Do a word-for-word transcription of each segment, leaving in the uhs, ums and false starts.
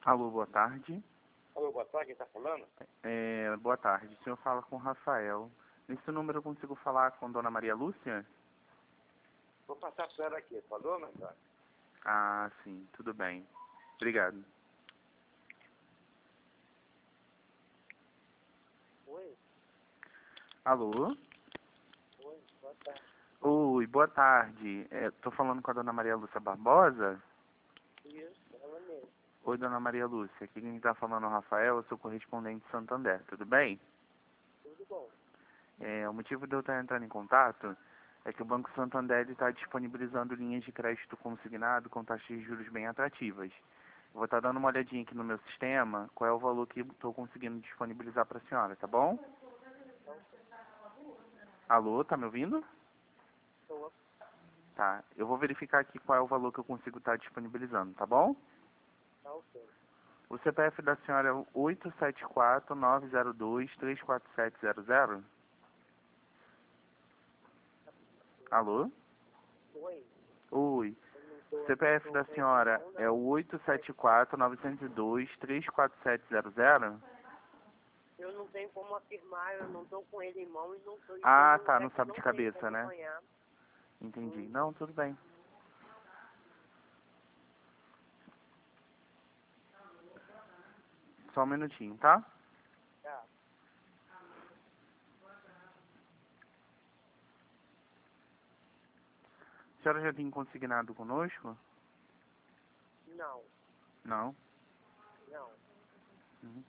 Alô, boa tarde. Alô, boa tarde, quem está falando? É, boa tarde, o senhor fala com o Rafael. Nesse número eu consigo falar com Dona Maria Lúcia? Vou passar para ela aqui, falou, meu cara? Ah, sim, tudo bem. Obrigado. Oi, Alô? oi, boa tarde. Oi, boa tarde. Estou falando com a Dona Maria Lúcia Barbosa? Isso, ela mesmo. Oi, Dona Maria Lúcia. Aqui quem está falando é o Rafael, eu sou correspondente de Santander, tudo bem? Tudo bom. É, o motivo de eu estar entrando em contato é que o Banco Santander está disponibilizando linhas de crédito consignado com taxas de juros bem atrativas. Eu vou estar dando uma olhadinha aqui no meu sistema, qual é o valor que estou conseguindo disponibilizar para a senhora, tá bom? Alô, tá me ouvindo? Estou, Tá, eu vou verificar aqui qual é o valor que eu consigo estar disponibilizando, tá bom? tá ok. O C P F da senhora é o oito sete quatro, nove zero dois, três quatro sete zero zero? Alô? Oi, Oi. eu não O estou C P F da com ele senhora não, é o não. oito sete quatro, nove zero dois, três quatro sete zero zero? Eu não tenho como afirmar, eu não estou com ele em mão e não estou Ah, em um tá, lugar não que eu sabe não de tenho cabeça, como né? apanhar. Entendi. Hum, Não, tudo bem. Só um minutinho, tá? tá. A senhora já tem consignado conosco? Não, Não. não. Uhum.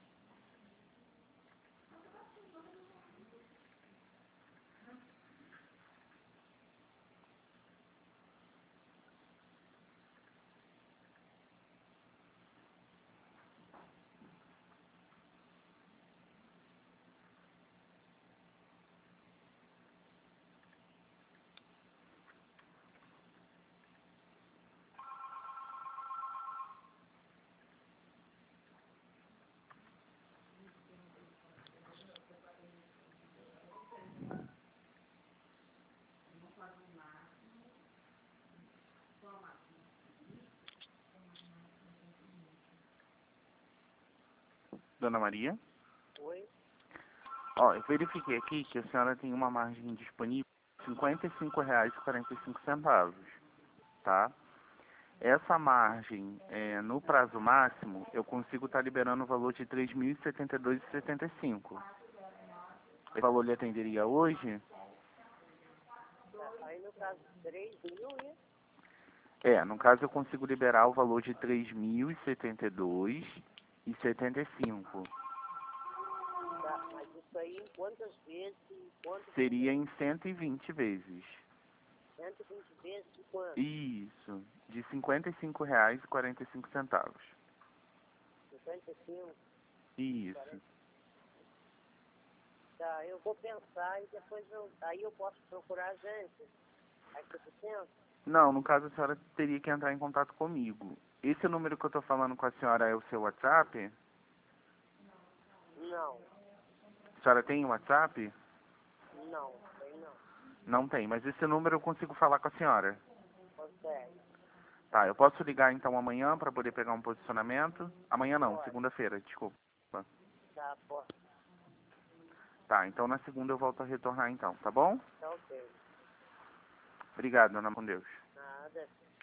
Dona Maria? Oi, Ó, eu verifiquei aqui que a senhora tem uma margem disponível de cinquenta e cinco reais e quarenta e cinco centavos, tá? Essa margem, é, no prazo máximo, eu consigo estar liberando o valor de três mil e setenta e dois reais e setenta e cinco centavos. Esse valor lhe atenderia hoje? tá. Aí no caso, três mil e... É, no caso eu consigo liberar o valor de três mil e setenta e dois reais e setenta e cinco centavos. Tá, mas isso aí em quantas vezes, em quanto que Seria em cento e vinte vezes. cento e vinte vezes de quanto? Isso, de cinquenta e cinco reais e quarenta e cinco centavos. cinquenta e cinco, Isso. quarenta. Tá, eu vou pensar e depois eu, aí eu posso procurar a agência. Aí você pensa? Não, no caso a senhora teria que entrar em contato comigo. Esse número que eu estou falando com a senhora é o seu WhatsApp? Não, A senhora tem WhatsApp? não, tem não. Não tem, mas esse número eu consigo falar com a senhora. Consegue? Tá, eu posso ligar então amanhã para poder pegar um posicionamento? Amanhã não, Pode. segunda-feira, desculpa. Tá, pode. Tá, então na segunda eu volto a retornar então, tá bom? Tá ok. Obrigado, dona com Deus. Nada.